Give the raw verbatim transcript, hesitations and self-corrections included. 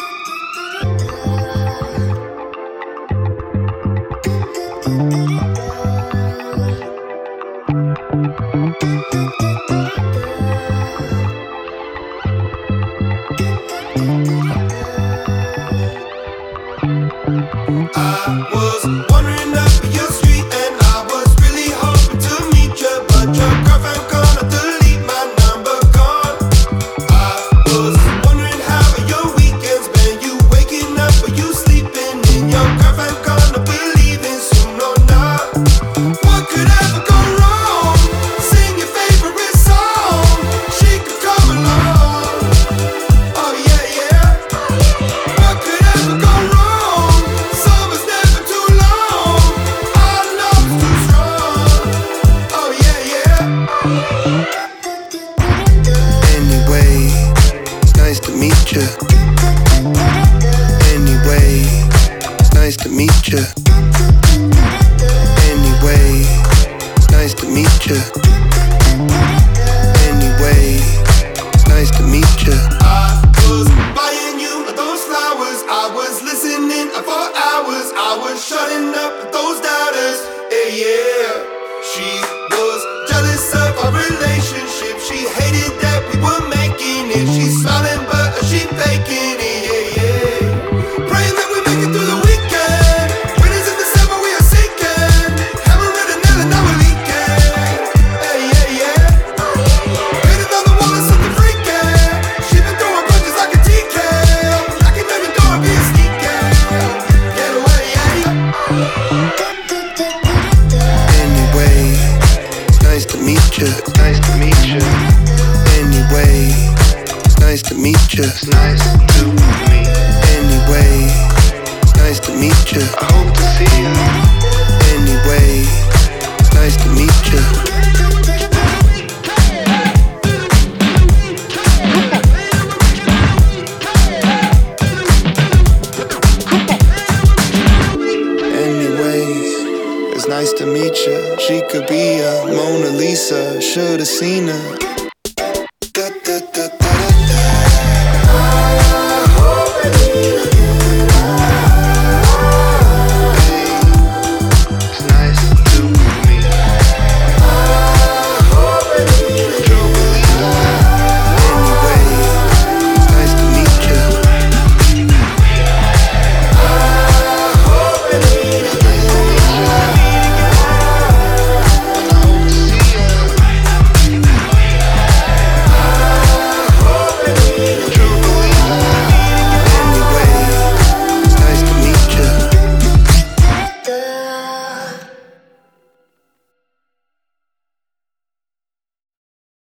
I was wandering up your street and I was really hoping to meet you, but your girlfriend gonna delete my number, gone. I was wondering how your weekends been. You waking up or you sleeping in? Your girlfriend gonna believe in soon or not. What could ever go wrong? Sing your favorite song. She could come along. Oh yeah, yeah. What could ever go wrong? Anyway, it's nice to meet you. Anyway, it's nice to meet you. Anyway, it's nice to meet you. I was buying you those flowers. I was listening for hours. I was shutting up those doubters. Yeah, yeah. She was jealous of our relationship. She hated that we were making it. She's smiling, but she faking it. Yeah, yeah. Praying that we make it through the weekend. Winners in December, we are sinking. Hammer and a nail and now we're leaking. Hey, yeah, yeah. Painted on the wall is something freaky. She been throwing punches like a T K. Knocking on your door and being sneaky. Get away, yeah. Anyway, it's nice to meet you. It's nice to meet you. Anyway, it's nice to meet you. It's nice to meet. Anyway, it's nice to meet you. I hope to see you. Anyway, it's nice to meet you. Anyways, it's nice to meet you. She could be a Mona Lisa. Should've seen her